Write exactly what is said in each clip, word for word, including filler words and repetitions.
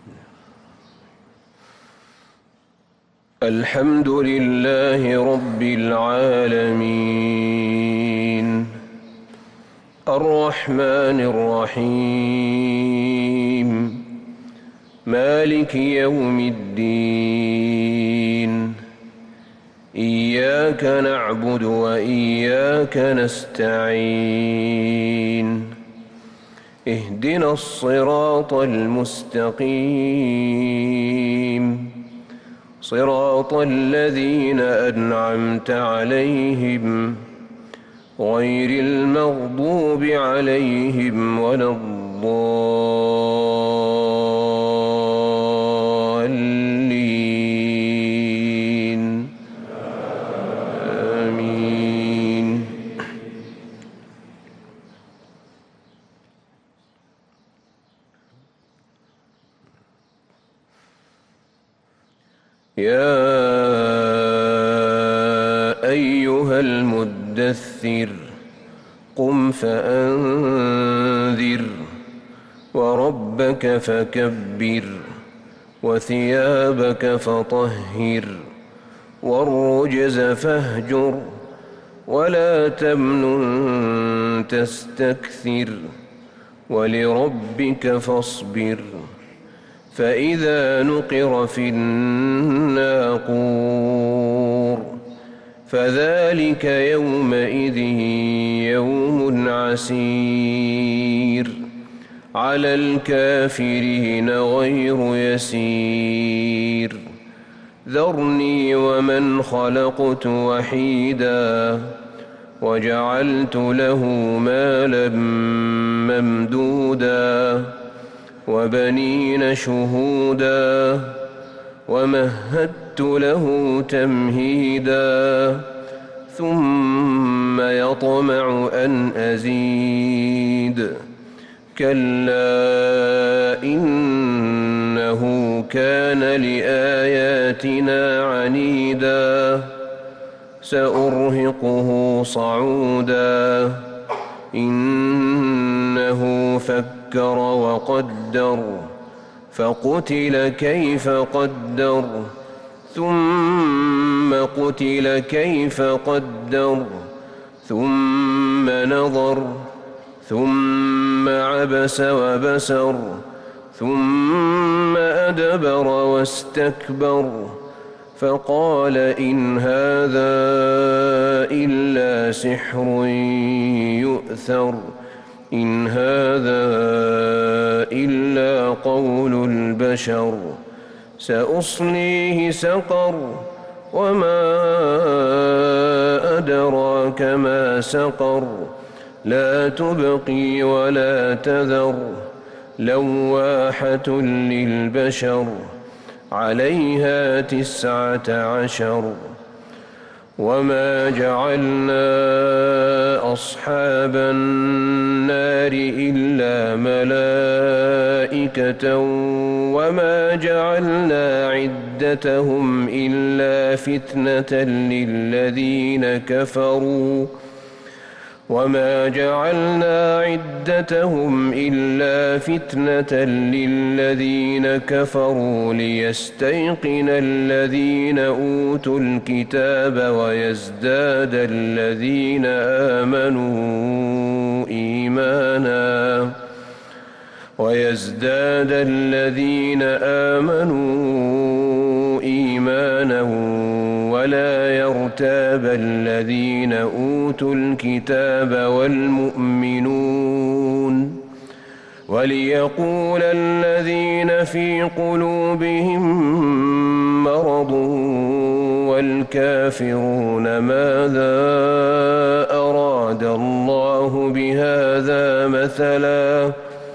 الحمد لله رب العالمين الرحمن الرحيم مالك يوم الدين إياك نعبد وإياك نستعين اهدنا الصراط المستقيم صراط الذين أنعمت عليهم غير المغضوب عليهم ولا الضالين آمين. يا أيها المدثر قم فأنذر وربك فكبر وثيابك فطهر والرجز فاهجر ولا تمنن تستكثر ولربك فاصبر فإذا نقر في الناقور فذلك يومئذ يوم عسير على الكافرين غير يسير ذرني ومن خلقت وحيدا وجعلت له مالا ممدودا وبنين شهودا ومهدت له تمهيدا ثم يطمع أن أزيد كلا إنه كان لآياتنا عنيدا سأرهقه صعودا إنه فكر وقدر فقتل كيف قدر ثم قتل كيف قدر ثم نظر ثم عبس وبسر ثم أدبر واستكبر فقال إن هذا إلا سحر يؤثر إن هذا إلا قول البشر سأصليه سقر وما أدراك ما سقر لا تبقي ولا تذر لواحة للبشر عليها تسعة عشر وما جعلنا أصحاب النار إلا ملائكة وما جعلنا عدتهم إلا فتنة للذين كفروا وما جعلنا عدتهم إلا فتنة للذين كفروا ليستيقن الذين أوتوا الكتاب ويزداد الذين آمنوا إيمانا ويزداد الذين آمنوا إيمانا ولا يرتاب الذين أوتوا الكتاب والمؤمنون وليقول الذين في قلوبهم مرض والكافرون ماذا أراد الله بهذا مثلا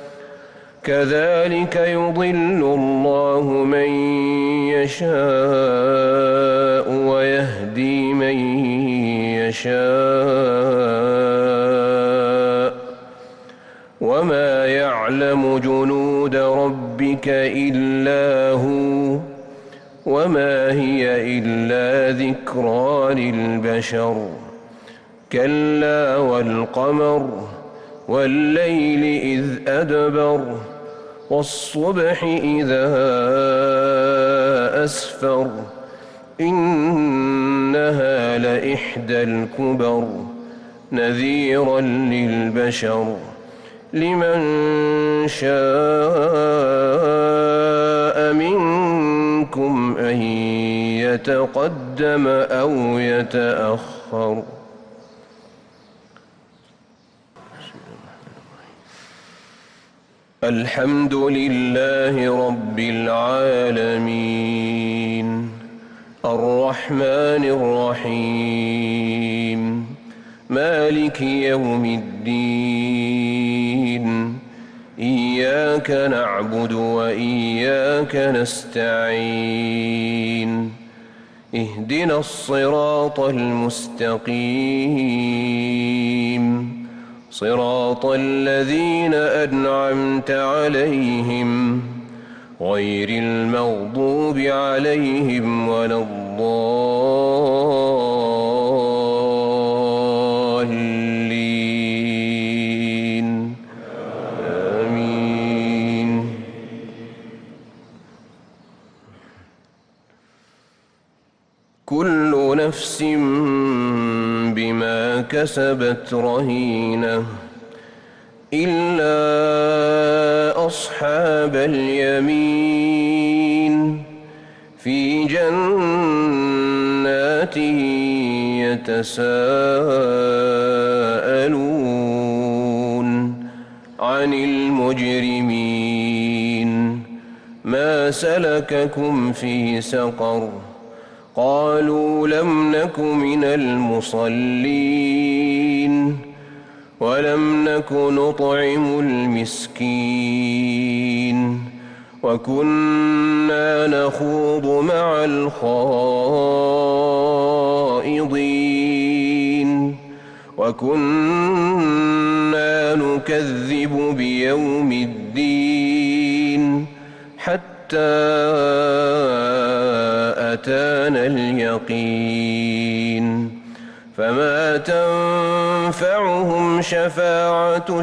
كذلك يضل الله من يشاء ويهدي من يشاء وما يعلم جنود ربك إلا هو وما هي إلا ذكرى للبشر كلا والقمر والليل إذ أدبر والصبح إذا أسفر إنها لإحدى الكبر نذيرا للبشر لمن شاء منكم أن يتقدم أو يتأخر. الحمد لله رب العالمين الرحمن الرحيم مالك يوم الدين إياك نعبد وإياك نستعين اهدنا الصراط المستقيم صراط الذين أنعمت عليهم غير المغضوب عليهم ولا الضالين آمين. كل نفس بما كسبت رهينة إلا أصحاب اليمين في جنات يتساءلون عن المجرمين ما سلككم في سقر قالوا لم نك من المصلين ولم نك نطعم المسكين وكنا نخوض مع الخائضين وكنا نكذب بيوم الدين حتى أتانا اليقين فما تنفعهم شفاعة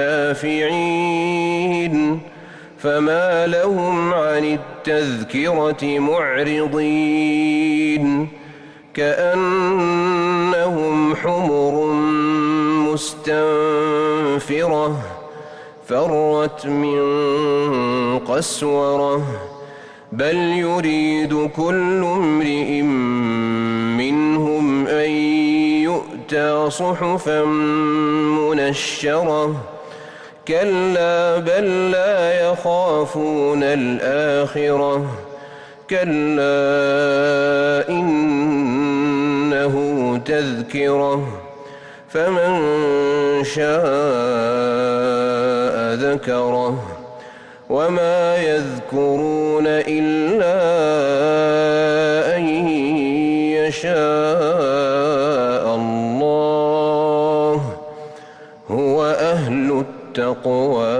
الشافعين فما لهم عن التذكرة معرضين كأنهم حمر مستنفرة فرت من قسورة بل يريد كل امرئ منهم أن يؤتى صحفا منشرة كلا بل لا يخافون الآخرة كلا إنه تذكرة فمن شاء ذكره وما يذكرون إلا أن يشاء الله هو أهل التقوى